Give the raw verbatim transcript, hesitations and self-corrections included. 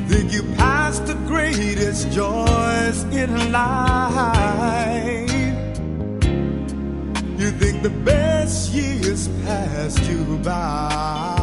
Think you passed the greatest joys in life. You think the best years passed you by.